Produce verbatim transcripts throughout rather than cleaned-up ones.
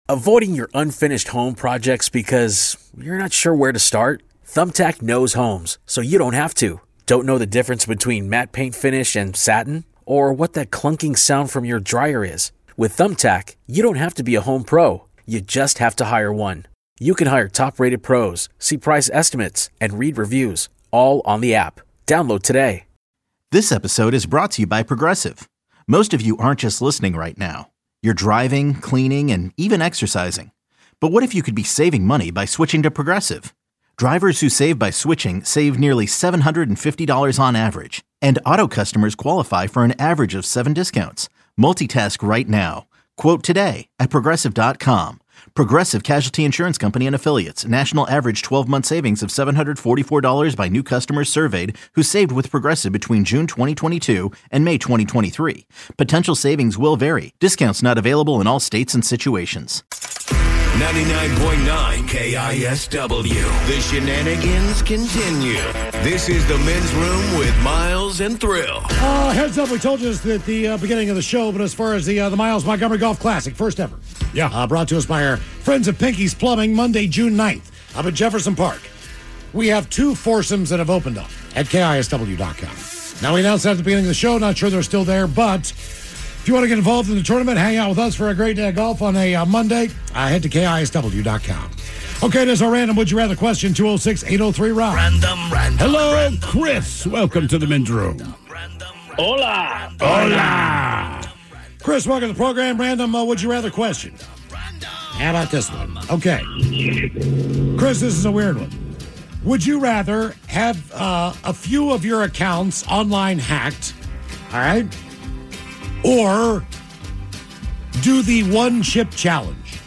Avoiding your unfinished home projects because you're not sure where to start? Thumbtack knows homes, so you don't have to. Don't know the difference between matte paint finish and satin? Or what that clunking sound from your dryer is? With Thumbtack, you don't have to be a home pro. You just have to hire one. You can hire top-rated pros, see price estimates, and read reviews, all on the app. Download today. This episode is brought to you by Progressive. Most of you aren't just listening right now. You're driving, cleaning, and even exercising. But what if you could be saving money by switching to Progressive? Drivers who save by switching save nearly seven hundred fifty dollars on average. And auto customers qualify for an average of seven discounts. Multitask right now. Quote today at Progressive dot com. Progressive Casualty Insurance Company and Affiliates. National average twelve-month savings of seven hundred forty-four dollars by new customers surveyed who saved with Progressive between June twenty twenty-two and May twenty twenty-three. Potential savings will vary. Discounts not available in all states and situations. ninety-nine point nine K I S W. The shenanigans continue. This is the Men's Room with Miles and Thrill. Uh, heads up, we told you this at the uh, beginning of the show, but as far as the uh, the Miles Montgomery Golf Classic, first ever. Yeah. Uh, brought to us by our friends at Pinky's Plumbing, Monday, June ninth, up at Jefferson Park. We have two foursomes that have opened up at K I S W dot com. Now, we announced that at the beginning of the show. Not sure they're still there, but if you want to get involved in the tournament, hang out with us for a great day of golf on a uh, Monday, uh, head to K I S W dot com. Okay, there's our random Would You Rather question, two oh six, eight oh three, Rob. Random, random. Hello, random, Chris. random, Welcome to the Men's Room. Random, Hola. Hola. Chris, welcome to the program. Random uh, Would You Rather question. How about this one? Okay. Chris, this is a weird one. Would you rather have uh, a few of your accounts online hacked, all right, or do the one chip challenge?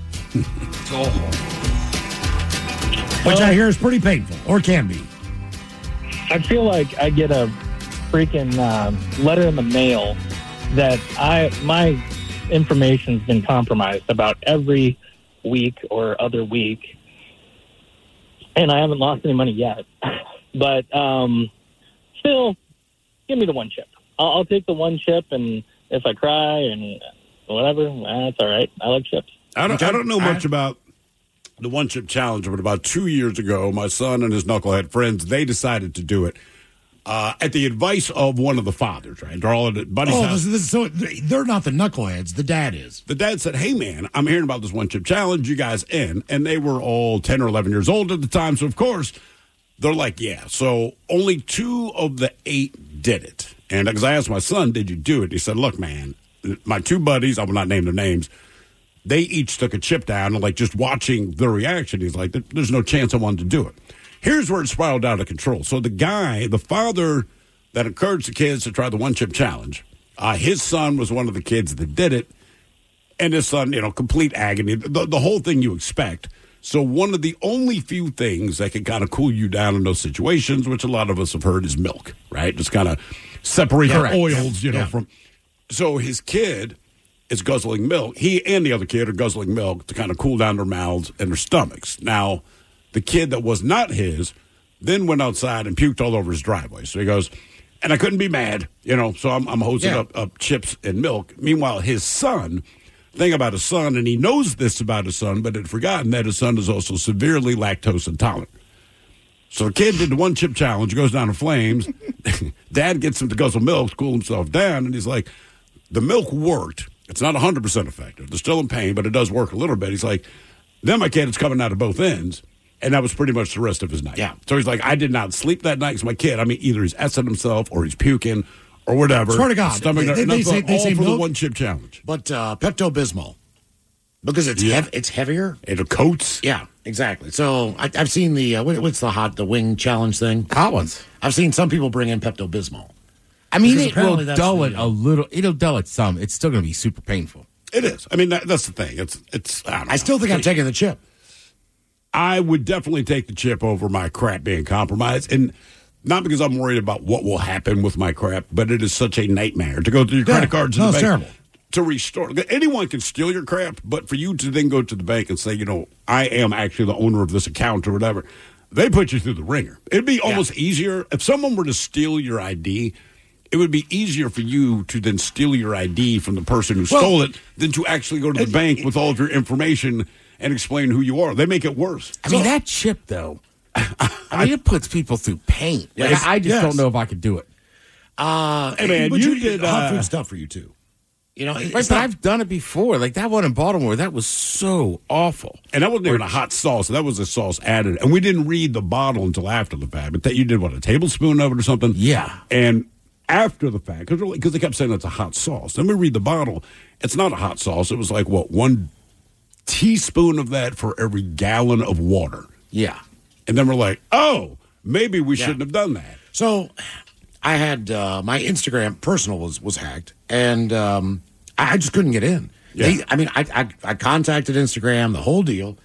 Which I hear is pretty painful, or can be. I feel like I get a freaking uh, letter in the mail that I my information's been compromised about every week or other week, and I haven't lost any money yet. But um, still, give me the one chip. I'll, I'll take the one chip, and if I cry and whatever, that's all right. I like chips. I don't, I don't know much about the one chip challenge, but about two years ago, my son and his knucklehead friends, they decided to do it uh, at the advice of one of the fathers, right? They're all at buddy's Oh, house. this, this, so they're not the knuckleheads. The dad is. The dad said, hey, man, I'm hearing about this one chip challenge. You guys in? And they were all ten or eleven years old at the time. So, of course, they're like, yeah. So only two of the eight did it. And because I asked my son, did you do it? He said, look, man, my two buddies, I will not name their names, they each took a chip down, and like just watching their reaction, he's like, there's no chance I wanted to do it. Here's where it spiraled out of control. So the guy, the father that encouraged the kids to try the one chip challenge, uh, his son was one of the kids that did it, and his son, you know, complete agony, the, the whole thing you expect. So one of the only few things that can kind of cool you down in those situations, which a lot of us have heard, is milk, right? Just kind of separate the oils, you know, yeah. from. So his kid is guzzling milk. He and the other kid are guzzling milk to kind of cool down their mouths and their stomachs. Now, the kid that was not his then went outside and puked all over his driveway. So he goes, and I couldn't be mad, you know, so I'm, I'm hosing Yeah. up, up chips and milk. Meanwhile, his son, thing about his son, and he knows this about his son, but had forgotten that his son is also severely lactose intolerant. So the kid did the one chip challenge, goes down in flames. Dad gets him to guzzle milk to cool himself down, and he's like, the milk worked. It's not one hundred percent effective. They're still in pain, but it does work a little bit. He's like, then my kid is coming out of both ends, and that was pretty much the rest of his night. Yeah. So he's like, I did not sleep that night because my kid, I mean, either he's essing himself or he's puking or whatever. Swear to God. Stomach, They- they- and they that's say- all they say for the milk- one chip challenge. But uh, Pepto-Bismol, because it's Yeah. hev- it's heavier. It coats. Yeah, exactly. So I, I've seen the uh, what, what's the hot the wing challenge thing? Hot ones. I've seen some people bring in Pepto-Bismol. I mean, Because it will apparently that's dull the, it uh, a little. It'll dull it some. It's still going to be super painful. It is. I mean, that, that's the thing. It's, it's, I don't know. I still think I'm taking the chip. I would definitely take the chip over my crap being compromised. And not because I'm worried about what will happen with my crap, but it is such a nightmare to go through your Yeah. credit cards in No, the it's bank terrible. to restore. Anyone can steal your crap, but for you to then go to the bank and say, you know, I am actually the owner of this account or whatever, they put you through the ringer. It'd be almost easier if someone were to steal your I D. it would be easier for you to then steal your I D from the person who well, stole it than to actually go to the it, bank it, with all of your information and explain who you are. They make it worse. I mean, so, that chip, though, I mean, it puts people through pain. Like, yes, I just yes. don't know if I could do it. Uh, hey, man, you, you did uh, hot food stuff for you, too. You know, right, but not, I've done it before. Like that one in Baltimore, that was so awful. And that wasn't even a hot sauce. That was a sauce added. And we didn't read the bottle until after the fact. But that you did, what, a tablespoon of it or something? Yeah. And after the fact, because they kept saying it's a hot sauce. Then we read the bottle. It's not a hot sauce. It was like, what, one teaspoon of that for every gallon of water. Yeah. And then we're like, oh, maybe we yeah. shouldn't have done that. So I had uh, my Instagram personal was, was hacked, and um, I just couldn't get in. Yeah. They, I mean, I, I I contacted Instagram, the whole deal.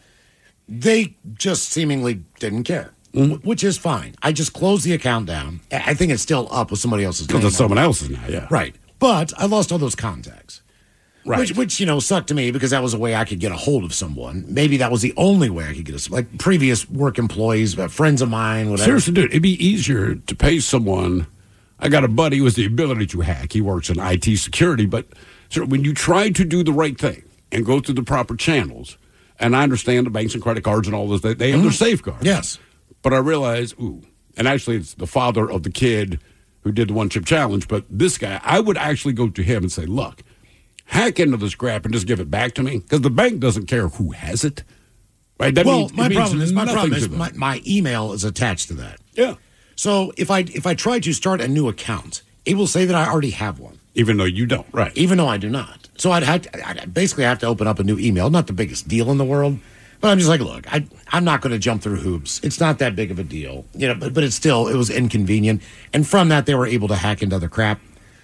They just seemingly didn't care, mm-hmm. w- which is fine. I just closed the account down. I think it's still up with somebody else's name. Because it's someone else's now, yeah. Right. But I lost all those contacts. Right. Which, which, you know, sucked to me because that was a way I could get a hold of someone. Maybe that was the only way I could get a, like previous work employees, uh, friends of mine, whatever. Seriously, dude, it'd be easier to pay someone. I got a buddy with the ability to hack. He works in I T security, but so when you try to do the right thing and go through the proper channels, and I understand the banks and credit cards and all this, they, they have mm. their safeguards. Yes. But I realize, ooh, and actually it's the father of the kid who did the one-chip challenge, but this guy, I would actually go to him and say, look, hack into this crap and just give it back to me, because the bank doesn't care who has it. Right? That well, means, my means problem is my problem is them. my, my email is attached to that. Yeah. So if I if I try to start a new account, it will say that I already have one, even though you don't. Right? Even though I do not. So I'd, have to, I'd basically have to open up a new email. Not the biggest deal in the world, but I'm just like, look, I I'm not going to jump through hoops. It's not that big of a deal, you know. But, but it's still it was inconvenient, and from that they were able to hack into other crap.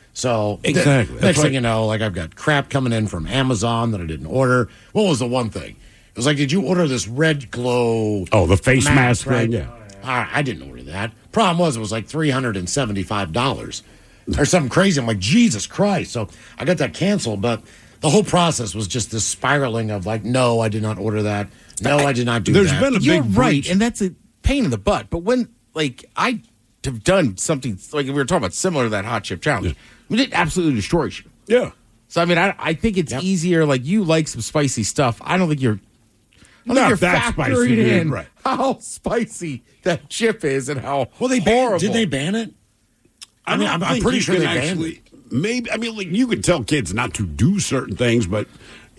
So exactly. The, next thing you know, like I've got crap coming in from Amazon that I didn't order. What was the one thing? It was like, did you order this red glow? Oh, the face mask, mask right? thing, yeah. I, I didn't order that. Problem was, it was like three hundred seventy-five dollars or something crazy. I'm like, Jesus Christ. So I got that canceled, but the whole process was just this spiraling of like, no, I did not order that. No, I, I did not do there's that. There's been a You're big right, breach. and that's a pain in the butt. But when, like, I have done something, like we were talking about, similar to that hot chip challenge, yeah. I mean, it absolutely destroys you. Yeah. So, I mean, I, I think it's yep. easier, like, you like some spicy stuff. I don't think you're I don't Not think you're that factoring spicy, in right. how spicy that chip is and how well they horrible. Ban, did they ban it? I, I mean, I'm, I'm pretty sure they actually banned it. Maybe I mean, like, you could tell kids not to do certain things, but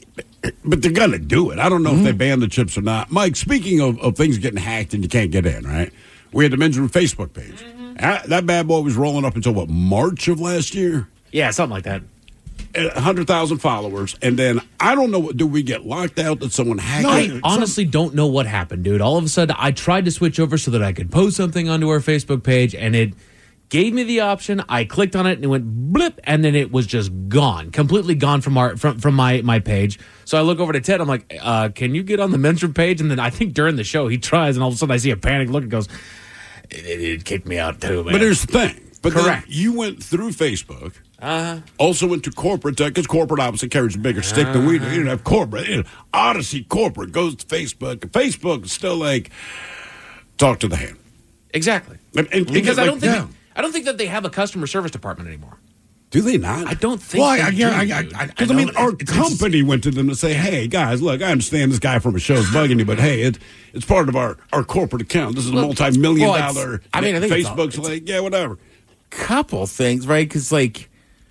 but they're gonna do it. I don't know mm-hmm. if they ban the chips or not. Mike, speaking of, of things getting hacked and you can't get in, right? We had the Men's Room Facebook page. Mm-hmm. That, that bad boy was rolling up until what, March of last year? Yeah, something like that. one hundred thousand followers, and then I don't know, do we get locked out? Did someone hack no, it? I honestly don't know what happened, dude. All of a sudden, I tried to switch over so that I could post something onto our Facebook page, and it gave me the option. I clicked on it, and it went blip, and then it was just gone, completely gone from our from, from my, my page. So I look over to Ted. I'm like, uh, can you get on the Men's Room page? And then I think during the show, he tries, and all of a sudden I see a panic look and goes, it, it, it kicked me out too, man. But here's the thing. But correct. You went through Facebook. Uh-huh. Also went to corporate, because uh, corporate obviously carries a bigger stick uh-huh. than we do. You didn't have corporate. You know, Odyssey corporate goes to Facebook. Facebook is still like, talk to the hand. Exactly. And, and, because and I like, don't think yeah. I don't think that they have a customer service department anymore. Do they not? I don't think. Well, they I, do, I, I, dude. I, I, Because I, I mean, our it's, company it's, went to them to say, "Hey, guys, look, I understand this guy from a show's bugging you, but hey, it, it's part of our, our corporate account. This is a Well, multi-million well, dollar. I mean, I think it's Facebook's all- it's- like, yeah, whatever. Couple things, right? Because, like,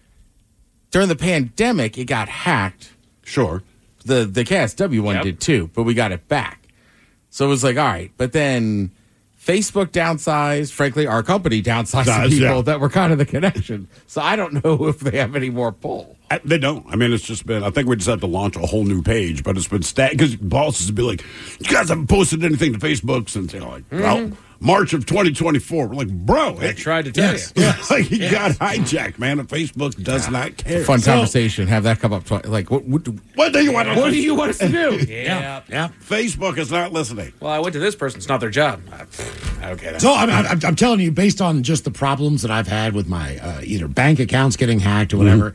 during the pandemic, it got hacked. Sure. The the K S W one Yep. did too, but we got it back. So it was like, all right. But then Facebook downsized. Frankly, our company downsized Does, the people yeah. that were kind of the connection. So I don't know if they have any more pull. I, they don't. I mean, it's just been, I think we just have to launch a whole new page, but it's been stat, because bosses would be like, you guys haven't posted anything to Facebook since, you know, like, Mm-hmm. well, March of twenty twenty-four. We're like, bro. I it- tried to tell yes, you. yes. like, you Yes. got hijacked, man, and Facebook does not care. Fun So- conversation. Have that come up. Twice. Like, what? What do, What do you want to what do you want us to do? Yeah. yeah. Facebook is not listening. Well, I went to this person. It's not their job. Uh, Okay. That's So I'm, I'm, I'm telling you, based on just the problems that I've had with my uh, either bank accounts getting hacked or whatever,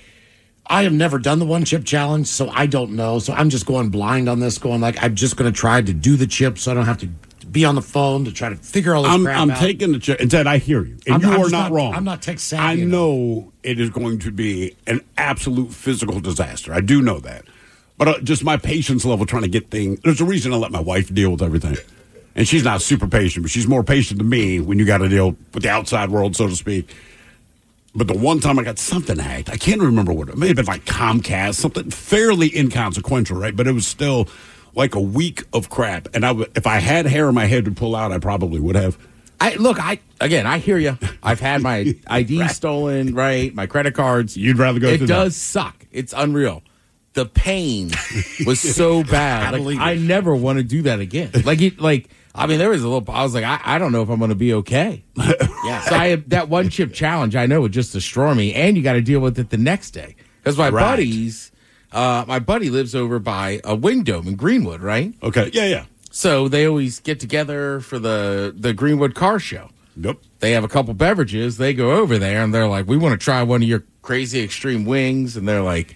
I have never done the one chip challenge, so I don't know. So I'm just going blind on this, going like I'm just going to try to do the chip, so I don't have to be on the phone to try to figure all this I'm, crap I'm out. taking the check. And Ted, I hear you. And I'm- you I'm are just not, not- wrong. I'm not tech savvy I enough. know it is going to be an absolute physical disaster. I do know that. But uh, just my patience level trying to get things. There's a reason I let my wife deal with everything. And she's not super patient, but she's more patient than me when you got to deal with the outside world, so to speak. But the one time I got something hacked, I can't remember what it, it may have been like Comcast, something fairly inconsequential, right? But it was still like a week of crap. And I, w- if I had hair in my head to pull out, I probably would have. I look, I again, I hear you. I've had my I D Right. stolen, right? My credit cards. You'd rather go It through does that. suck. It's unreal. The pain was so bad. I Like, believe I it. never want to do that again. Like it, like I mean, there was a little. I was like, I, I don't know if I'm going to be okay. Yeah. So I that one chip challenge, I know would just destroy me, and you got to deal with it the next day because my Right. buddies, uh, my buddy lives over by a Wing Dome in Greenwood, right? Okay. Yeah, yeah. So they always get together for the the Greenwood Car Show. Yep. They have a couple beverages. They go over there and they're like, "We want to try one of your crazy extreme wings." And they're like,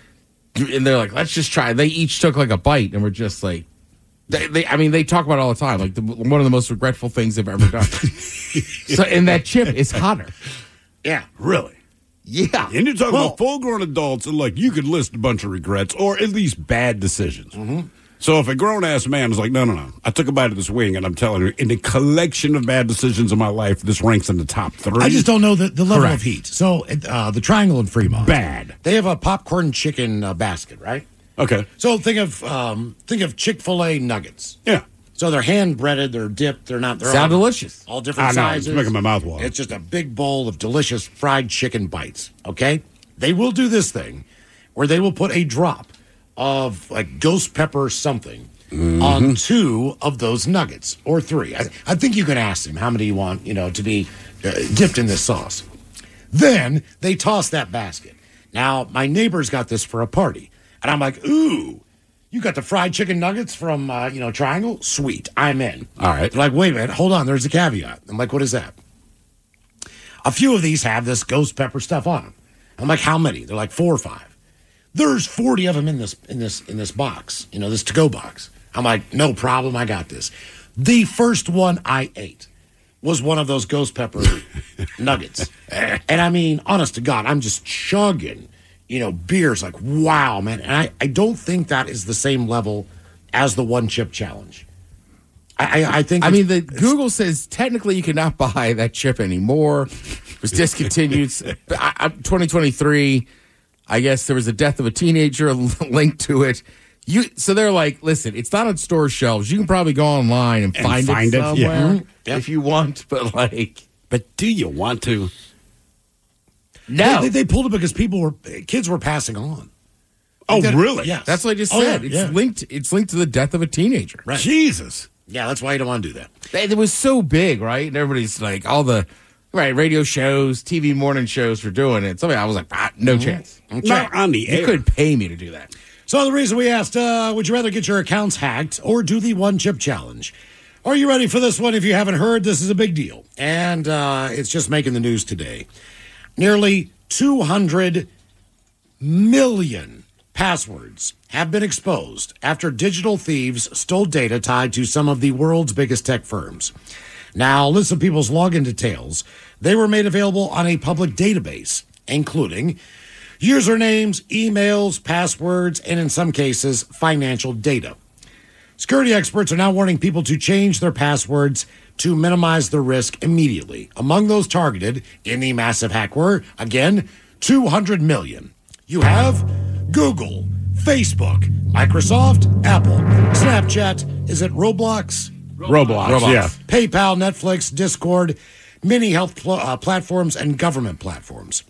and they're like, "Let's just try." They each took like a bite, and we're just like, they, they I mean, they talk about it all the time. Like the, one of the most regretful things they've ever done. So, and that chip is hotter. Yeah. Really? Yeah. And you're talking Well- about full-grown adults, and like you could list a bunch of regrets or at least bad decisions. Mm-hmm. So if a grown-ass man is like, no, no, no, I took a bite of this wing, and I'm telling you, in the collection of bad decisions of my life, this ranks in the top three. I just don't know the, the level Correct. of heat. So uh, the Triangle in Fremont. Bad. They have a popcorn chicken uh, basket, right? Okay. So think of um, think of Chick-fil-A nuggets. Yeah. So they're hand breaded, they're dipped, they're not. They're Sound all, delicious. All different I know, it's sizes. making my mouth water. It's just a big bowl of delicious fried chicken bites. Okay, they will do this thing where they will put a drop of like ghost pepper something Mm-hmm. on two of those nuggets or three. I, I think you can ask them how many you want, you know, to be uh, dipped in this sauce. Then they toss that basket. Now my neighbor's got this for a party, and I'm like, ooh. You got the fried chicken nuggets from, uh, you know, Triangle? Sweet. I'm in. All right. They're like, wait a minute. Hold on. There's a caveat. I'm like, what is that? A few of these have this ghost pepper stuff on them. I'm like, how many? They're like four or five. There's forty of them in this in this in this box. You know, this to-go box. I'm like, no problem. I got this. The first one I ate was one of those ghost pepper nuggets. And I mean, honest to God, I'm just chugging, you know, beers like, wow, man. And I, I don't think that is the same level as the one chip challenge. I, I, I think. I it's- mean, the it's- Google says technically you cannot buy that chip anymore. It was discontinued. I, I, twenty twenty-three, I guess there was a death of a teenager linked to it. You so they're like, listen, it's not on store shelves. You can probably go online and, And find, find it it, yeah. somewhere Mhm. Yeah. if you want. But like, But do you want to? no, They, they pulled it because people were kids were passing on. Oh, They did- really? Yes. that's what I just Oh, said. yeah, it's yeah. linked. It's linked to the death of a teenager. Right. Jesus. Yeah, that's why you don't want to do that. It was so big, right? And everybody's like, all the right radio shows, T V morning shows were doing it. So I was like, ah, no chance. Not on the You air. couldn't pay me to do that. So the reason we asked, uh, would you rather get your accounts hacked or do the one chip challenge? Are you ready for this one? If you haven't heard, this is a big deal. And uh, it's just making the news today. Nearly two hundred million passwords have been exposed after digital thieves stole data tied to some of the world's biggest tech firms. Now, list of people's login details. They were made available on a public database, including usernames, emails, passwords, and in some cases, financial data. Security experts are now warning people to change their passwords to minimize the risk immediately. Among those targeted in the massive hack were, again, two hundred million. You have Google, Facebook, Microsoft, Apple, Snapchat, is it Roblox? Roblox, Roblox. yeah. PayPal, Netflix, Discord, many health pl- uh, platforms, and government platforms.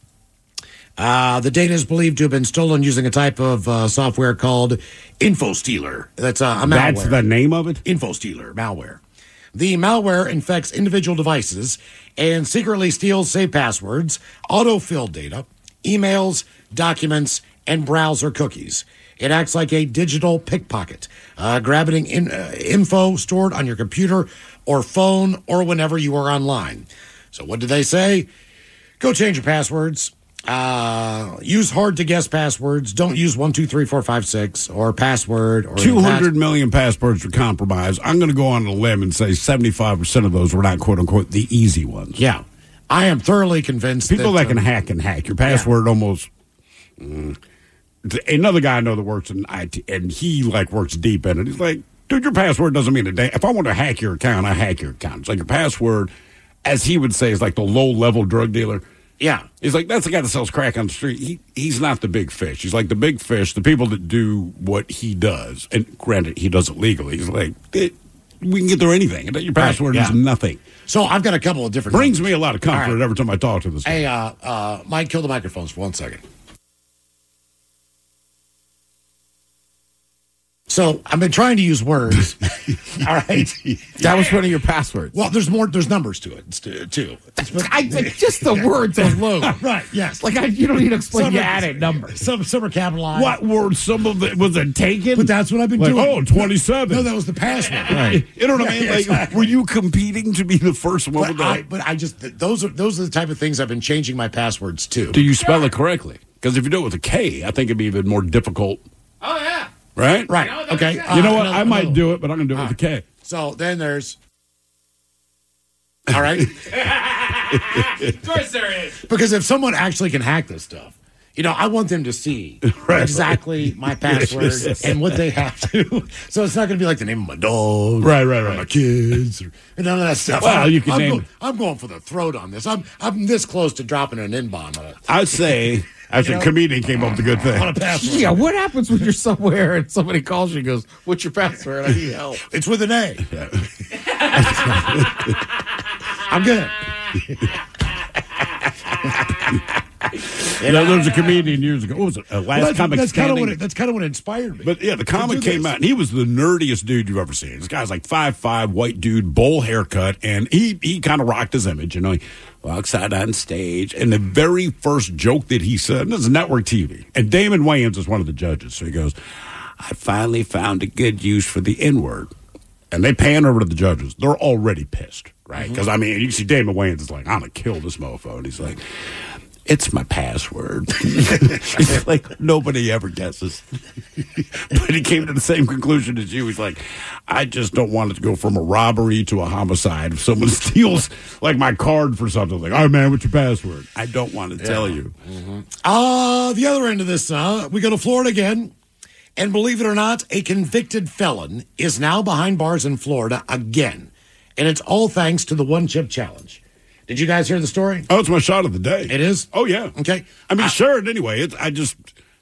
Uh, the data is believed to have been stolen using a type of uh, software called InfoStealer. That's uh, a malware. That's the name of it? InfoStealer malware. The malware infects individual devices and secretly steals safe passwords, autofill data, emails, documents, and browser cookies. It acts like a digital pickpocket, uh, grabbing in, uh, info stored on your computer or phone or whenever you are online. So what did they say? Go change your passwords. Uh, use hard to guess passwords. Don't use one, two, three, four, five, six or password. Or two hundred million passwords were compromised. I'm going to go on a limb and say seventy-five percent of those were not, quote unquote, the easy ones. Yeah. I am thoroughly convinced People that, that can um, hack can hack. Your password yeah. almost. Mm, another guy I know that works in I T, and he like works deep in it. He's like, dude, your password doesn't mean a day. If I want to hack your account, I hack your account. It's like your password, as he would say, is like the low level drug dealer. Yeah. He's like, that's the guy that sells crack on the street. He He's not the big fish. He's like the big fish, the people that do what he does. And granted, he does it legally. He's like, it, we can get through anything. Your password right, yeah. is nothing. So I've got a couple of different... Brings numbers. me a lot of comfort right. every time I talk to this guy. Hey, uh, uh, Mike, kill the microphones for one second. So I've been trying to use words. All right, that was one of your passwords. Well, there's more. There's numbers to it too. I, just the words alone. Right. Yes. Like I, you don't need to explain. Some You are, added numbers. Some some are capitalized. What word? Some of it was it taken? But that's what I've been like, doing. Oh, twenty-seven. No, that was the password. Right. You know what I mean? Yeah, Like, exactly. were you competing to be the first one? But with the, I, but I just those are those are the type of things I've been changing my passwords to. Do you spell it correctly? Because if you do it with a K, I think it'd be even more difficult. Oh yeah. Right? Right. Okay. Uh, you know what? another, I might another. do it, but I'm going to do it All with a K. So then there's. All right. Of course there is. Because if someone actually can hack this stuff, you know, I want them to see right. exactly my password and what they have to. So it's not going to be like the name of my dog, right, right, or right, my kids, or none of that stuff. Well, I'm, you can I'm, name. go, I'm going for the throat on this. I'm I'm this close to dropping an N-bomb on it. I'd say. As a comedian came up with a good thing. On a password. Yeah, what happens when you're somewhere and somebody calls you and goes, what's your password? I need help. It's with an A. I'm good. You know, there was a comedian years ago. What was it? Uh, last well, that's, comic that's kind of standing. what it, that's kind of what inspired me. But yeah, the comic came this. out, and he was the nerdiest dude you've ever seen. This guy's like five five, white dude, bowl haircut, and he he kind of rocked his image. You know, he walks out on stage, and the very first joke that he said, and this is network T V, and Damon Wayans is one of the judges, so he goes, "I finally found a good use for the N word." And they pan over to the judges. They're already pissed, right? Because, mm-hmm. I mean, you see Damon Wayans is like, I'm going to kill this mofo. And he's like, it's my password. It's like, nobody ever guesses. But he came to the same conclusion as you. He's like, I just don't want it to go from a robbery to a homicide. If someone steals, like, my card for something, like, all right, man, what's your password? I don't want to yeah. tell you. Mm-hmm. Uh, the other end of this, uh, we go to Florida again. And believe it or not, a convicted felon is now behind bars in Florida again. And it's all thanks to the One Chip Challenge. Did you guys hear the story? Oh, it's my shot of the day. It is? Oh, yeah. Okay. I mean, I, sure, anyway, it's, I just...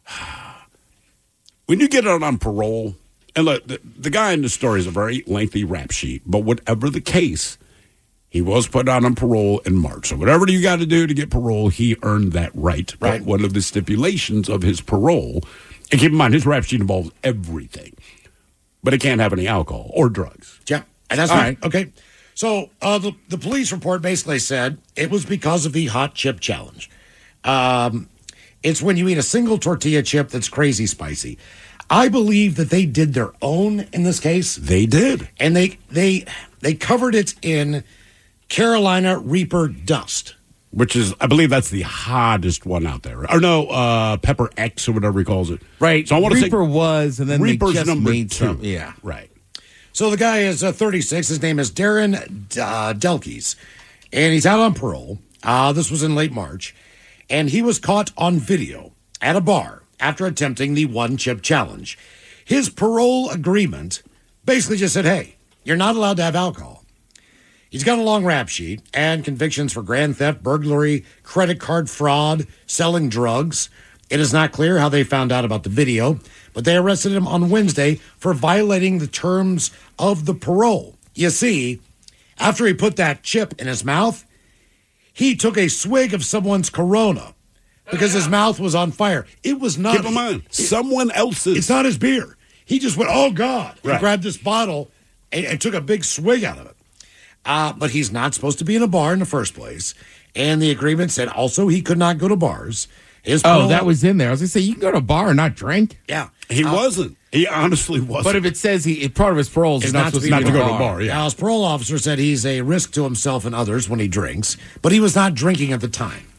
When you get out on parole, and look, the, the guy in the story is a very lengthy rap sheet, but whatever the case, he was put out on parole in March. So whatever you got to do to get parole, he earned that right. Right. But one of the stipulations of his parole... And keep in mind, his rap sheet involves everything. But it can't have any alcohol or drugs. Yeah, and that's All right. right. Okay. So uh, the, the police report basically said it was because of the Hot Chip Challenge. Um, it's when you eat a single tortilla chip that's crazy spicy. I believe that they did their own in this case. They did. And they they they covered it in Carolina Reaper dust. Which is, I believe that's the hottest one out there. Or no, uh, Pepper X or whatever he calls it. Right. So I want to say Reaper was, and then Reaper's they just number made two. some. Yeah. Right. So the guy is uh, thirty-six. His name is Darren uh, Delkes, and he's out on parole. Uh, this was in late March, and he was caught on video at a bar after attempting the One Chip Challenge. His parole agreement basically just said, hey, you're not allowed to have alcohol. He's got a long rap sheet and convictions for grand theft, burglary, credit card fraud, selling drugs. It is not clear how they found out about the video, but they arrested him on Wednesday for violating the terms of the parole. You see, after he put that chip in his mouth, he took a swig of someone's Corona because his mouth was on fire. It was not... Keep in mind, someone else's. It's not his beer. He just went, oh, God. Right. He grabbed this bottle and, and took a big swig out of it. Uh, but he's not supposed to be in a bar in the first place. And the agreement said also he could not go to bars. His Oh, parole- that was in there. I was going to say, you can go to a bar and not drink. Yeah. He Uh, wasn't. He honestly wasn't. But if it says he, part of his parole is Is not not to supposed be to, not be to in go to a bar, yeah. Now, his parole officer said he's a risk to himself and others when he drinks, but he was not drinking at the time.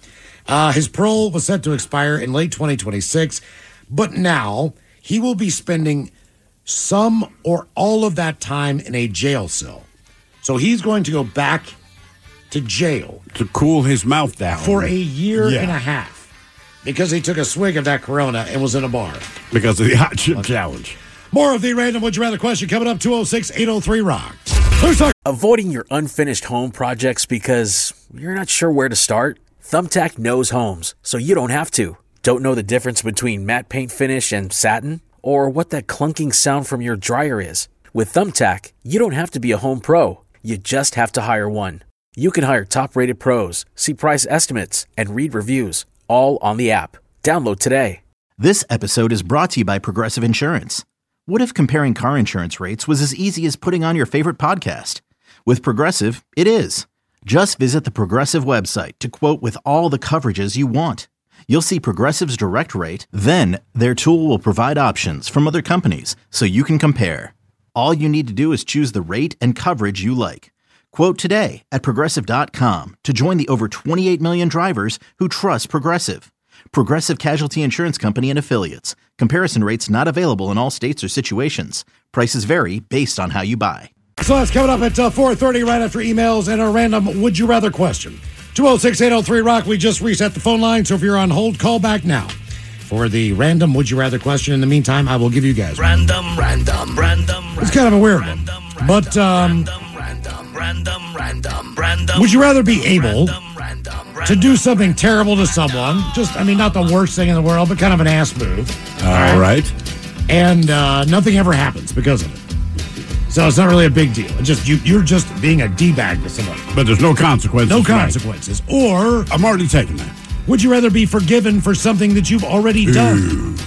Uh, his parole was set to expire in late twenty twenty-six, but now he will be spending some or all of that time in a jail cell. So he's going to go back to jail to cool his mouth down for a year yeah. and a half because he took a swig of that Corona and was in a bar. Because of the hot chip okay. challenge. More of the random Would You Rather question coming up, two oh six, eight oh three, rock. Avoiding your unfinished home projects because you're not sure where to start? Thumbtack knows homes, so you don't have to. Don't know the difference between matte paint finish and satin? Or what that clunking sound from your dryer is? With Thumbtack, you don't have to be a home pro. You just have to hire one. You can hire top-rated pros, see price estimates, and read reviews, all on the app. Download today. This episode is brought to you by Progressive Insurance. What if comparing car insurance rates was as easy as putting on your favorite podcast? With Progressive, it is. Just visit the Progressive website to quote with all the coverages you want. You'll see Progressive's direct rate, then their tool will provide options from other companies so you can compare. All you need to do is choose the rate and coverage you like. Quote today at Progressive dot com to join the over twenty-eight million drivers who trust Progressive. Progressive Casualty Insurance Company and Affiliates. Comparison rates not available in all states or situations. Prices vary based on how you buy. So that's coming up at uh, four thirty right after emails and a random Would You Rather question. two oh six, eight oh three, rock. We just reset the phone line, so if you're on hold, call back now for the random Would You Rather question. In the meantime, I will give you guys Random, random, random. It's kind of a weird one. But, um, Random, random, random, random. would you rather be able to do something terrible to someone? Just, I mean, not the worst thing in the world, but kind of an ass move. All right. And uh, nothing ever happens because of it. So it's not really a big deal. It's just you, you're just being a D-bag to somebody. But there's no consequences. No right? consequences. Or I'm already taking that. Would you rather be forgiven for something that you've already done? Ooh.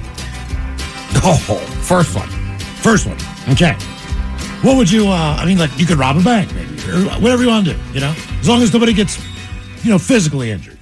Oh, first one. First one. Okay. What would you, uh, I mean, like, you could rob a bank, maybe, or whatever you want to do, you know? As long as nobody gets, you know, physically injured.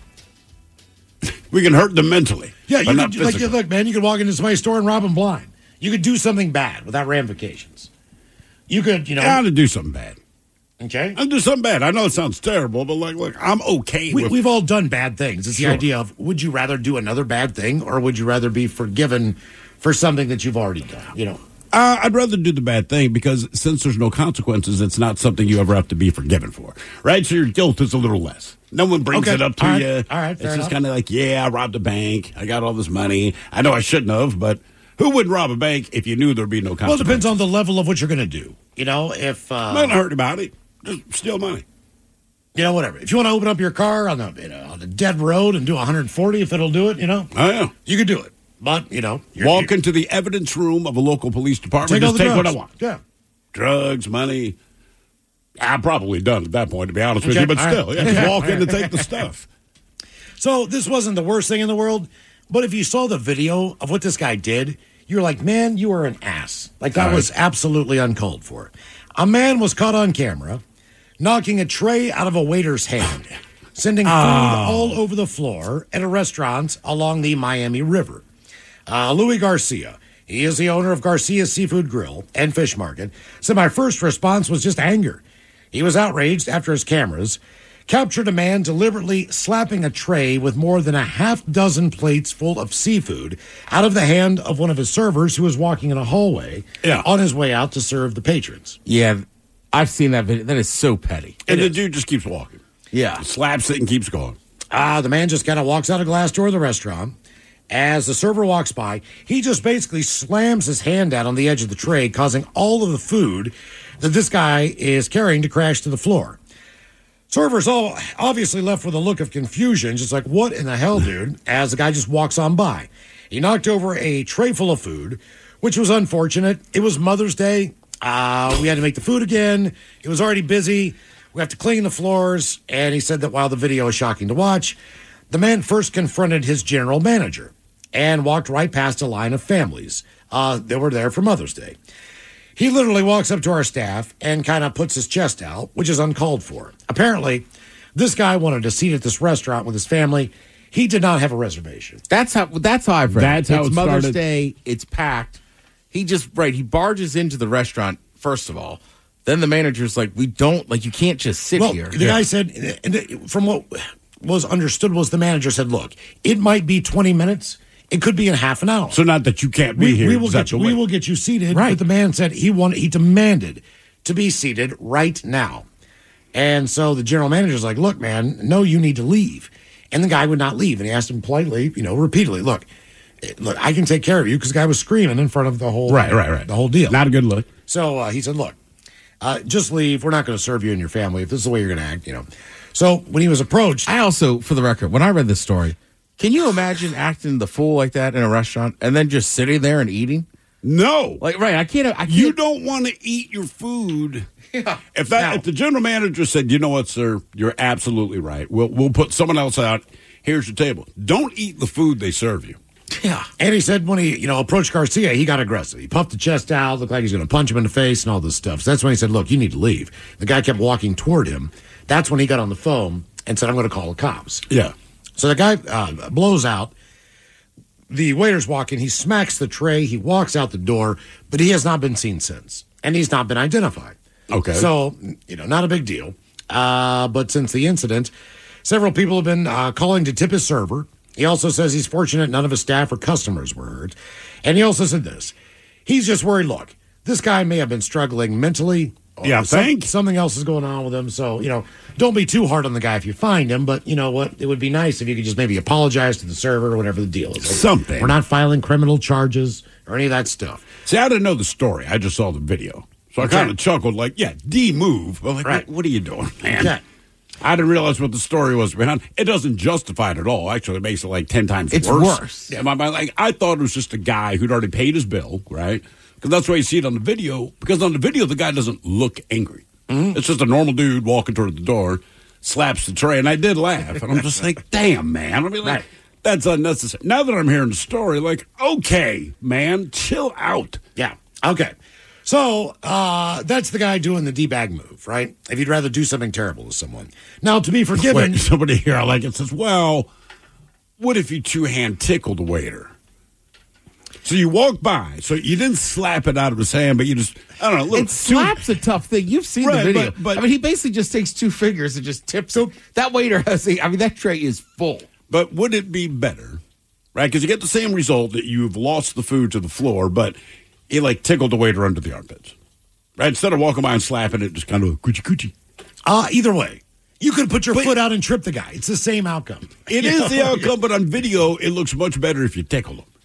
We can hurt them mentally. Yeah, you not could, like, look, man, you could walk into somebody's store and rob them blind. You could do something bad without ramifications. You could, you know. Yeah, to do something bad. Okay. I'll do something bad. I know it sounds terrible, but like, look, I'm okay we, with We've all done bad things. It's sure. the idea of, would you rather do another bad thing, or would you rather be forgiven for something that you've already done, you know? Uh, I'd rather do the bad thing because since there's no consequences, it's not something you ever have to be forgiven for, right? So your guilt is a little less. No one brings okay. it up to all right. you. All right, it's fair just kind of like, yeah, I robbed a bank. I got all this money. I know I shouldn't have, but who would rob a bank if you knew there'd be no consequences? Well, it depends on the level of what you're going to do. You know, if uh, I'm not hurt about it, just steal money. You know, whatever. If you want to open up your car on the you know, on the dead road and do one hundred forty, if it'll do it, you know, oh yeah, you could do it. But, you know, you're, walk you're, into the evidence room of a local police department, take just take drugs. what I want. Yeah. Drugs, money. I'm probably done at that point, to be honest okay. with you, but all still, right. yeah, just walk in and take the stuff. So this wasn't the worst thing in the world, but if you saw the video of what this guy did, you were like, man, you are an ass. Like, that all was right. absolutely uncalled for. A man was caught on camera knocking a tray out of a waiter's hand, sending food oh. all over the floor at a restaurant along the Miami River. Uh, Louis Garcia, he is the owner of Garcia's Seafood Grill and Fish Market, said my first response was just anger. He was outraged after his cameras captured a man deliberately slapping a tray with more than a half dozen plates full of seafood out of the hand of one of his servers who was walking in a hallway yeah. on his way out to serve the patrons. Yeah, I've seen that video. That is so petty. And It the is. dude just keeps walking. Yeah. Slaps it and keeps going. Ah, the man just kind of walks out a glass door of the restaurant. As the server walks by, he just basically slams his hand out on the edge of the tray, causing all of the food that this guy is carrying to crash to the floor. Servers all obviously left with a look of confusion, just like, what in the hell, dude, as the guy just walks on by. He knocked over a tray full of food, which was unfortunate. It was Mother's Day. Uh, we had to make the food again. It was already busy. We have to clean the floors. And he said that while the video is shocking to watch, the man first confronted his general manager and walked right past a line of families uh, that were there for Mother's Day. He literally walks up to our staff and kind of puts his chest out, which is uncalled for. Apparently, this guy wanted a seat at this restaurant with his family. He did not have a reservation. That's how. That's how I've read. That's it. how it's it Mother's started. Day. It's packed. He just right. He barges into the restaurant first of all. Then the manager's like, "We don't like. You can't just sit Well, here." the guy said, and from what was understood was the manager said, look, it might be twenty minutes. It could be in half an hour. So not that you can't be we, here. we will get you, we will get you seated. Right. But the man said he wanted, he demanded to be seated right now. And so the general manager's like, look, man, no, you need to leave. And the guy would not leave. And he asked him politely, you know, repeatedly, look, look, I can take care of you, because the guy was screaming in front of the whole, Right, right, right. the whole deal. Not a good look. So uh, he said, look, uh, just leave. We're not going to serve you and your family if this is the way you're going to act, you know. So when he was approached, I also, for the record, when I read this story, can you imagine acting the fool like that in a restaurant and then just sitting there and eating? No. Like, right, I can't. I can't. You don't want to eat your food. Yeah. If that, Now- if the general manager said, you know what, sir, you're absolutely right. We'll we'll put someone else out. Here's your table. Don't eat the food they serve you. Yeah. and he said when he, you know, approached Garcia, he got aggressive. He puffed the chest out, looked like he's going to punch him in the face and all this stuff. So that's when he said, look, you need to leave. The guy kept walking toward him. That's when he got on the phone and said, I'm going to call the cops. Yeah. So the guy uh, blows out. The waiter's walking. He smacks the tray. He walks out the door, but he has not been seen since. And he's not been identified. Okay. So, you know, not a big deal. Uh, but since the incident, several people have been uh, calling to tip his server. He also says he's fortunate none of his staff or customers were hurt. And he also said this. He's just worried, look, this guy may have been struggling mentally. or Yeah, some- think. Something else is going on with him. So, you know, don't be too hard on the guy if you find him. But you know what? It would be nice if you could just maybe apologize to the server or whatever the deal is. Like, Something. We're not filing criminal charges or any of that stuff. See, I didn't know the story. I just saw the video. So I Okay. kind of chuckled like, yeah, D-move. But like, Right. what, what are you doing, man? Okay. I didn't realize what the story was behind. It doesn't justify it at all. Actually, it makes it like ten times It's worse. worse. Yeah, my, my, like I thought it was just a guy who'd already paid his bill, right? Because that's why you see it on the video. Because on the video, the guy doesn't look angry. Mm-hmm. It's just a normal dude walking toward the door, slaps the tray, and I did laugh, and I'm just like, damn, man. I mean, like, Right. that's unnecessary. Now that I'm hearing the story, like, okay, man, chill out. Yeah. Okay. So uh, that's the guy doing the D-bag move, right? If you'd rather do something terrible to someone. Now, to be forgiven. Wait, somebody here, I like it, says, well, what if you two-hand tickle the waiter? So you walk by, so you didn't slap it out of his hand, but you just, I don't know, look. It slaps a tough thing. You've seen Right, the video. but- but- I mean, he basically just takes two fingers and just tips it. That waiter has a, I mean, that tray is full. But would it be better, right? Because you get the same result that you've lost the food to the floor, but he like tickled the waiter under the armpits, right? Instead of walking by and slapping it, just kind of coochie coochie. Uh, either way. You could put your foot out and trip the guy. It's the same outcome. It You is know? the outcome, but on video, it looks much better if you tickle him.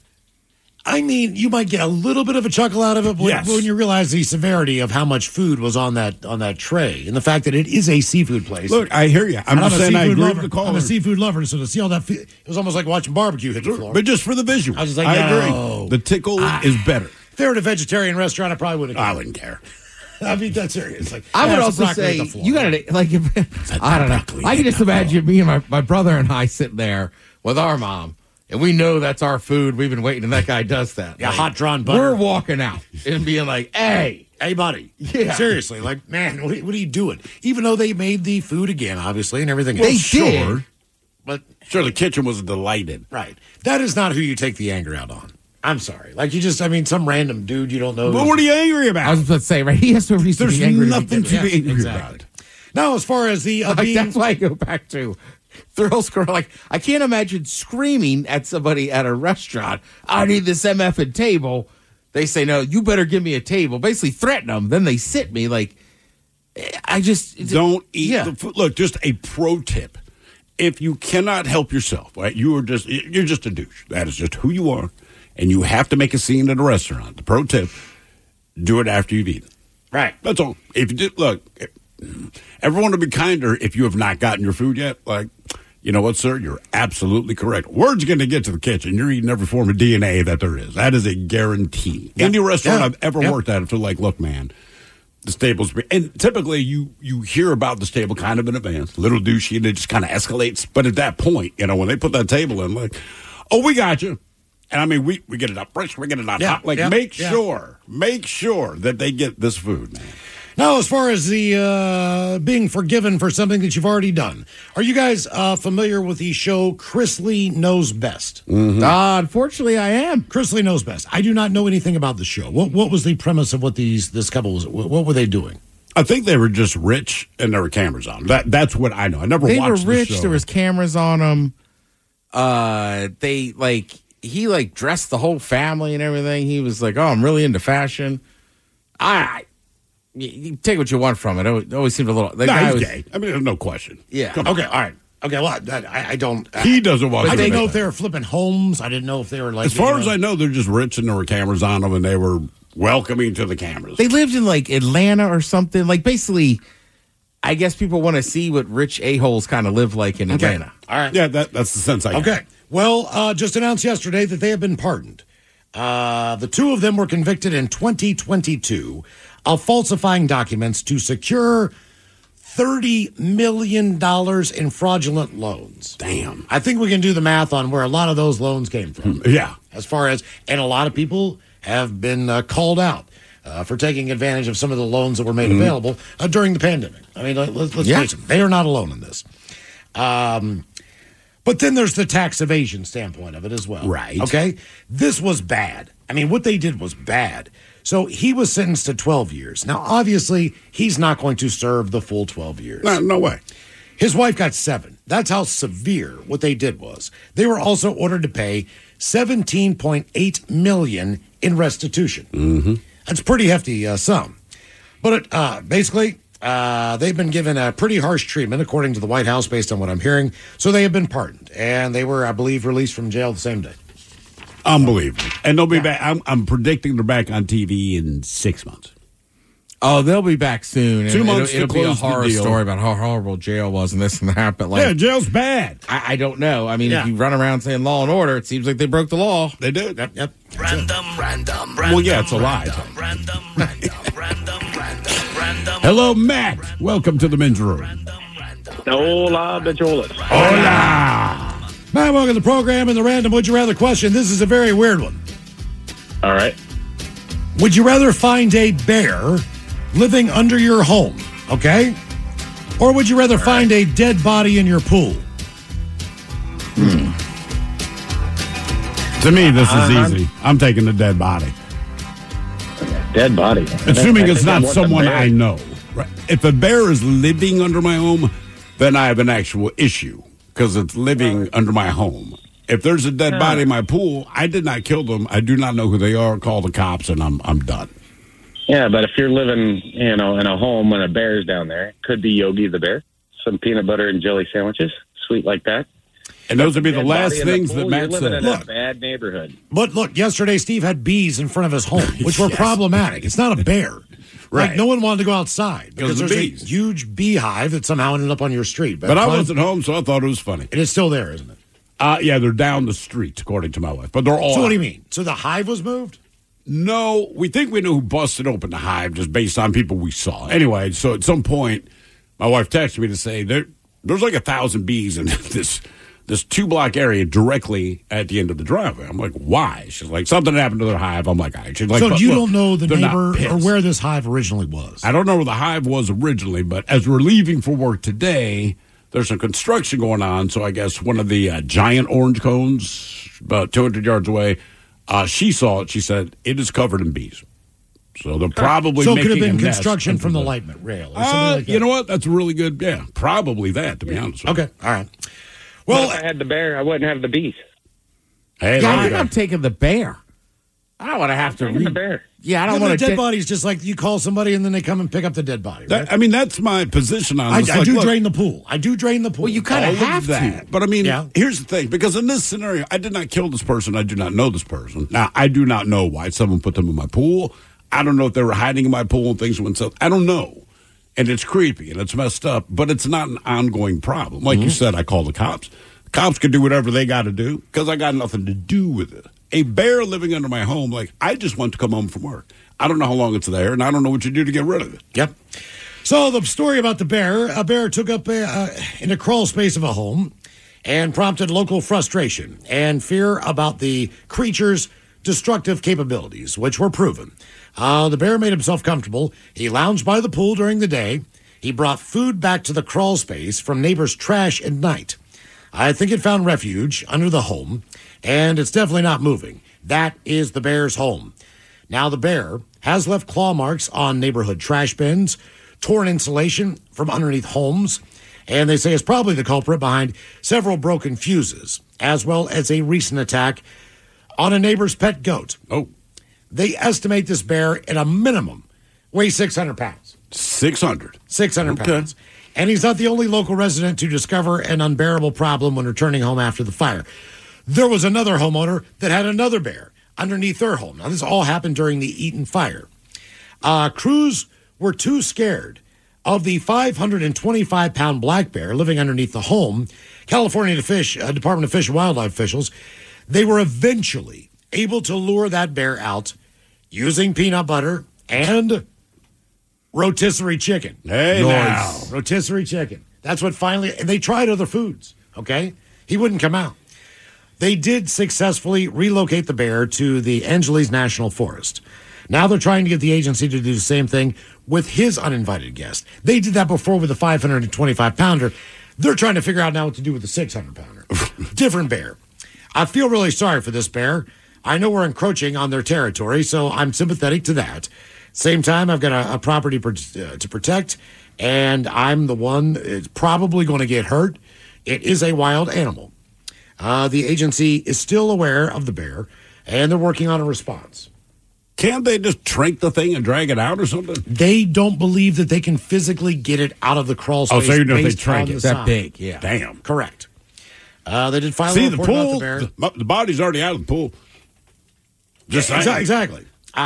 I mean, you might get a little bit of a chuckle out of it when, Yes. when you realize the severity of how much food was on that on that tray and the fact that it is a seafood place. Look, I hear you. I'm And just a saying I seafood agree lover. with the caller. I'm a seafood lover, so to see all that, fe- it was almost like watching barbecue hit the floor. But just for the visual. I was just like, I no. agree. The tickle is better. If they were at a vegetarian restaurant, I probably wouldn't. I wouldn't care. I mean, that's serious. Like, I would yeah, also it's a broccoli say at the floor. you got to like. If, I don't know. broccoli I can hit just the imagine me and my, my brother and I sitting there with our mom, and we know that's our food. We've been waiting, and that guy does that. Yeah, Like, hot drawn butter. We're walking out and being like, "Hey, Hey, buddy. Yeah. Seriously, like, man, what, what are you doing? Even though they made the food again, obviously, and everything they else. did." Sure. But, Sure, the kitchen was delighted. right. That is not who you take the anger out on. I'm sorry. Like, you just, I mean, some random dude you don't know. But what are you angry I about? was about to say, right? He has no reason There's to be angry. to nothing begin to with. be angry exactly. about. Now, as far as the uh, Like, being, that's why I go back to Thrill Squirrel. Like, I can't imagine screaming at somebody at a restaurant, I need this M F ing table. They say, no, you better give me a table. Basically threaten them. Then they sit me. Like, I just. Don't eat Yeah. the food. Look, just a pro tip. If you cannot help yourself, right, you are just, you're just a douche. That is just who you are. And you have to make a scene at a restaurant. The pro tip, do it after you've eaten. right. That's all. If you did, look, everyone will be kinder if you have not gotten your food yet. Like, you know what, sir? You're absolutely correct. Word's going to get to the kitchen. You're eating every form of D N A that there is. That is a guarantee. Yeah. Any restaurant Yeah. I've ever Yeah. worked at, if they're like, look, man, the stable's, and typically you you hear about the stable kind of in advance, little douchey, and it just kind of escalates. But at that point, you know, when they put that table in, like, oh, we got you. And I mean, we, we get it up fresh, we get it out Yeah, hot. Like, yeah, make yeah. sure, make sure that they get this food, man. Now, as far as the uh, being forgiven for something that you've already done, are you guys uh, familiar with the show Chris Lee Knows Best? Uh, unfortunately, I am. Chris Lee Knows Best. I do not know anything about the show. What what was the premise of what these this couple was? What, what were they doing? I think they were just rich and there were cameras on. That That's what I know. I never They were watched rich. the show. There was cameras on them. Uh, they like he like dressed the whole family and everything. He was like, "Oh, I'm really into fashion." I, you, you take what you want from it. It always, it always seemed a little. The No, guy he's was, gay. I mean, there's no question. Yeah. Come on. Okay, all right. Okay, well, I, I don't. He doesn't want I to didn't do know that. if they were flipping homes. I didn't know if they were like. As far you as know, I know, they're just rich and there were cameras on them and they were welcoming to the cameras. They lived in like Atlanta or something. Like basically, I guess people want to see what rich a-holes kind of live like in Okay. Atlanta. All right. yeah, that, that's the sense I got. Okay. Well, uh, just announced yesterday that they have been pardoned. Uh, the two of them were convicted in twenty twenty-two of falsifying documents to secure thirty million dollars in fraudulent loans. Damn. I think we can do the math on where a lot of those loans came from. Yeah. As far as, and a lot of people have been uh, called out uh, for taking advantage of some of the loans that were made Mm-hmm. available uh, during the pandemic. I mean, let, let's Yeah. face it, they are not alone in this. Um, but then there's the tax evasion standpoint of it as well. Right. Okay? This was bad. I mean, what they did was bad. So he was sentenced to twelve years. Now, obviously, he's not going to serve the full twelve years. No, no way. His wife got seven. That's how severe what they did was. They were also ordered to pay seventeen point eight million dollars in restitution. Mm-hmm. That's a pretty hefty uh, sum. But it, uh, basically, uh, they've been given a pretty harsh treatment, according to the White House, based on what I'm hearing. So they have been pardoned, and they were, I believe, released from jail the same day. Unbelievable. And they'll be back. I'm, I'm predicting they're back on T V in six months. Oh, they'll be back soon. and Two months It'll, to it'll be a close the horror deal. story about how horrible jail was and this and that. But like, yeah, jail's bad. I, I don't know. I mean, Yeah. if you run around saying law and order, it seems like they broke the law. They do. Yep, yep. Random, random, random. Well, yeah, it's a lie. Random, random, random, random, random, random. Hello, Matt. Welcome to the men's room. Hola, Bejolas. Hola. Matt, welcome to the program and the random Would You Rather question. This is a very weird one. All right. Would you rather find a bear living under your home, okay? Or would you rather find a dead body in your pool? To me, this is Uh-huh. easy. I'm taking the dead body. Dead body. Assuming I it's think I not want the someone bear. I know. Right. If a bear is living under my home, then I have an actual issue because it's living under my home. If there's a dead body in my pool, I did not kill them. I do not know who they are. Call the cops, and I'm I'm done. Yeah, but if you're living, you know, in a home and a bear's down there, could be Yogi the bear. Some peanut butter and jelly sandwiches, sweet like that. And those would be the Dead last body in the things pool, that Matt you're living said. in Look. a bad neighborhood. But look, yesterday Steve had bees in front of his home, which were Yes. problematic. It's not a bear. Right. Like, no one wanted to go outside because Because of there's bees. a huge beehive that somehow ended up on your street. But I fine. wasn't home, so I thought it was funny. It is still there, isn't it? Uh, yeah, they're down the street, according to my wife. But they're all So what out. do you mean? So the hive was moved? No, we think we know who busted open the hive just based on people we saw. Anyway, so at some point, my wife texted me to say there there's like a thousand bees in this this two block area directly at the end of the driveway. I'm like, why? She's like, something happened to their hive. I'm like, all right. She's like, so but you look, don't know the they're not neighbor or pissed. where this hive originally was? I don't know where the hive was originally, but as we're leaving for work today, there's some construction going on. So I guess one of the uh, giant orange cones about two hundred yards away, uh, she saw it. She said, it is covered in bees. So they're probably So it making could have been a nest construction under from the the- light rail or something Uh, like that. you know what? That's really good. Yeah, probably that, to be honest with you. Okay, all right. Well, Well, if I had the bear, I wouldn't have the bees. Hey, Yeah, there I you think go. I'm taking the bear. I don't want to have to Taking the read. bear. Yeah, I yeah, don't but a want to. dead body is just like you call somebody and then they come and pick up the dead body. Right? That- I mean, that's my position on I, this. I Like, do look, drain the pool. I do drain the pool. Well, you kind all of have that. to. But I mean, Yeah. here's the thing: because in this scenario, I did not kill this person. I do not know this person. Now, I do not know why someone put them in my pool. I don't know if they were hiding in my pool and things went south. I don't know, and it's creepy and it's messed up. But it's not an ongoing problem. Like Mm-hmm. you said, I call the cops. The cops can do whatever they got to do because I got nothing to do with it. A bear living under my home, like I just want to come home from work. I don't know how long it's there, and I don't know what you do to get rid of it. Yep. So the story about the bear, a bear took up a, uh, in a crawl space of a home and prompted local frustration and fear about the creature's destructive capabilities, which were proven. Uh, the bear made himself comfortable. He lounged by the pool during the day. He brought food back to the crawl space from neighbors' trash at night. I think it found refuge under the home, and it's definitely not moving. That is the bear's home. Now, the bear has left claw marks on neighborhood trash bins, torn insulation from underneath homes, and they say it's probably the culprit behind several broken fuses, as well as a recent attack on a neighbor's pet goat. Oh. They estimate this bear at a minimum weighs six hundred pounds. six hundred. six hundred Okay. pounds. And he's not the only local resident to discover an unbearable problem when returning home after the fire. There was another homeowner that had another bear underneath their home. Now, this all happened during the Eaton fire. Uh, crews were too scared of the five hundred twenty-five pound black bear living underneath the home. California Fish, uh, Department of Fish and Wildlife officials, they were eventually able to lure that bear out using peanut butter and rotisserie chicken. Hey, Nice. now. Rotisserie chicken. That's what finally, and they tried other foods, okay? He wouldn't come out. They did successfully relocate the bear to the Angeles National Forest. Now they're trying to get the agency to do the same thing with his uninvited guest. They did that before with the five hundred twenty-five pounder. They're trying to figure out now what to do with the six hundred pounder. Different bear. I feel really sorry for this bear. I know we're encroaching on their territory, so I'm sympathetic to that. Same time, I've got a, a property per, uh, to protect, and I'm the one that's probably going to get hurt. It is a wild animal. Uh, the agency is still aware of the bear, and they're working on a response. Can't they just trank the thing and drag it out or something? They don't believe that they can physically get it out of the crawl space. Oh, so even if they based trank on it. the That sign. big, yeah. Damn. Correct. Uh, they did file See, a the report about pool, the bear. the, the body's already out of the pool. Just Yeah, saying. exa- exactly.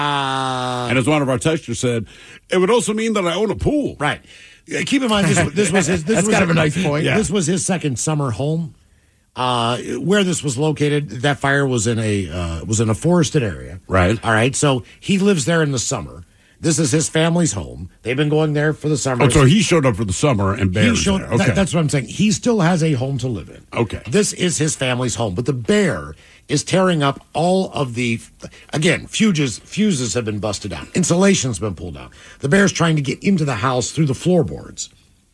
Uh, And as one of our texters said, it would also mean that I own a pool. right. Uh, Keep in mind, this, this was his. This That's was kind of a nice point. Yeah. This was his second summer home. Uh, where this was located, that fire was in a uh, was in a forested area. Right. All right. So he lives there in the summer. This is his family's home. They've been going there for the summer. Oh, so he showed up for the summer and bear He was showed, there. Okay. that- that's what I'm saying. He still has a home to live in. Okay. This is his family's home, but the bear is tearing up all of the, again, fuses, fuses have been busted out. Insulation's been pulled out. The bear's trying to get into the house through the floorboards.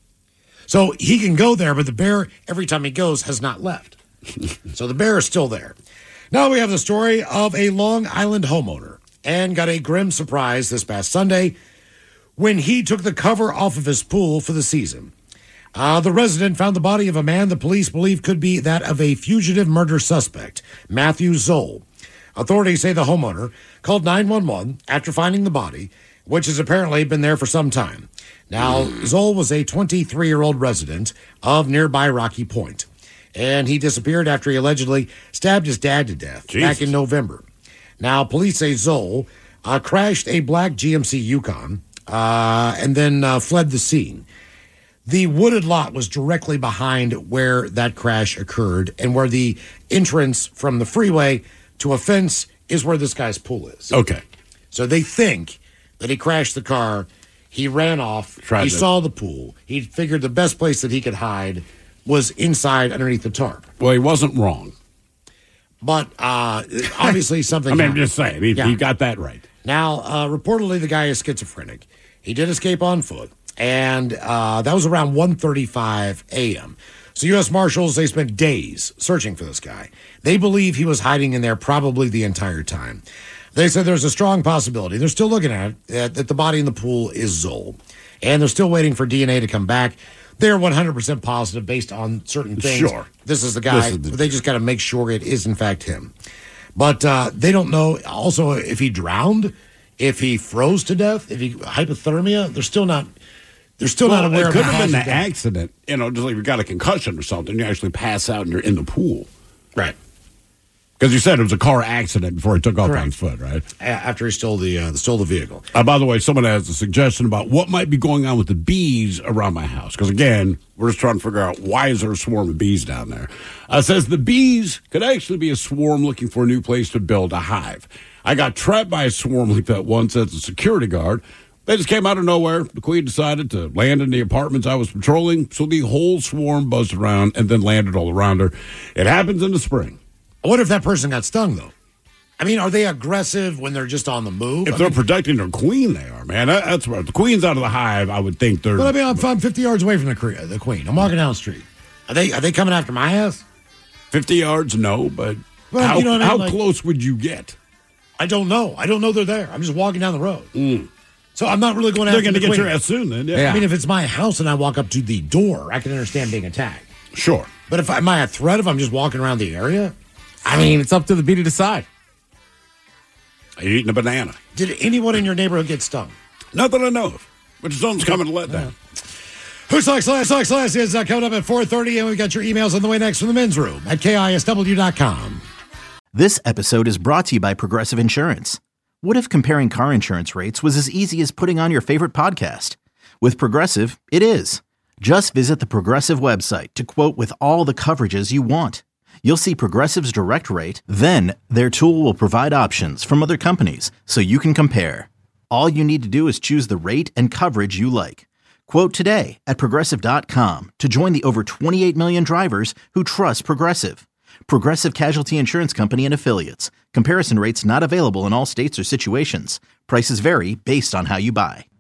So he can go there, but the bear, every time he goes, has not left. So the bear is still there. Now we have the story of a Long Island homeowner and got a grim surprise this past Sunday when he took the cover off of his pool for the season. Uh, the resident found the body of a man the police believe could be that of a fugitive murder suspect, Matthew Zoll. Authorities say the homeowner called nine one one after finding the body, which has apparently been there for some time. Now, Zoll was a twenty-three-year-old resident of nearby Rocky Point, and he disappeared after he allegedly stabbed his dad to death back Jesus. in November. Now, police say Zoll uh, crashed a black G M C Yukon uh, and then uh, fled the scene. The wooded lot was directly behind where that crash occurred and where the entrance from the freeway to a fence is where this guy's pool is. Okay. So they think that he crashed the car, he ran off, Tried he to- saw the pool, he figured the best place that he could hide was inside underneath the tarp. Well, he wasn't wrong. But uh, obviously something I mean, I'm happened. just saying. He, Yeah. he got that right. Now, uh, reportedly, the guy is schizophrenic. He did escape on foot, and uh, that was around one thirty-five a.m. So U S Marshals, they spent days searching for this guy. They believe he was hiding in there probably the entire time. They said there's a strong possibility. They're still looking at it, that, that the body in the pool is Zoll. And they're still waiting for D N A to come back. They're one hundred percent positive based on certain things. Sure. This is the guy. This is the- but they just got to make sure it is, in fact, him. But uh, they don't know also if he drowned, if he froze to death, if he hypothermia. They're still not. They're still Well, not aware it of could the have been cause the of death. accident. You know, just like you got a concussion or something. You actually pass out and you're in the pool. Right. Because you said it was a car accident before he took off Correct. on his foot, right? A- After he stole the uh, stole the vehicle. Uh, by the way, someone has a suggestion about what might be going on with the bees around my house. Because again, we're just trying to figure out why is there a swarm of bees down there. Uh, says the bees could actually be a swarm looking for a new place to build a hive. I got trapped by a swarm like that once as a security guard. They just came out of nowhere. The queen decided to land in the apartments I was patrolling, so the whole swarm buzzed around and then landed all around her. It happens in the spring. I wonder if that person got stung though. I mean, are they aggressive when they're just on the move? If I they're mean, protecting their queen, they are, man. That, that's what the queen's out of the hive. I would think they're. but I mean, I'm, I'm fifty yards away from the, cre- the queen. I'm walking down the street. Are they are they coming after my ass? fifty yards, no, but Well, how, you know what I mean, how like- close would you get? I don't know. I don't know they're there. I'm just walking down the road. Mm. So I'm not really going They're after going to the get queen. your ass soon then. Yeah. Yeah. I mean, if it's my house and I walk up to the door, I can understand being attacked. Sure. But if I, am I a threat if I'm just walking around the area? I mean, it's up to the bee to decide. Are you eating a banana? Did anyone in your neighborhood get stung? Not that I know of. But someone's coming to let down. Who Sucks Last? Sucks Last is uh, coming up at four thirty, and we've got your emails on the way next from the men's room at K I S W dot com. This episode is brought to you by Progressive Insurance. What if comparing car insurance rates was as easy as putting on your favorite podcast? With Progressive, it is. Just visit the Progressive website to quote with all the coverages you want. You'll see Progressive's direct rate, then their tool will provide options from other companies so you can compare. All you need to do is choose the rate and coverage you like. Quote today at Progressive dot com to join the over twenty-eight million drivers who trust Progressive. Progressive Casualty Insurance Company and Affiliates. Comparison rates not available in all states or situations. Prices vary based on how you buy.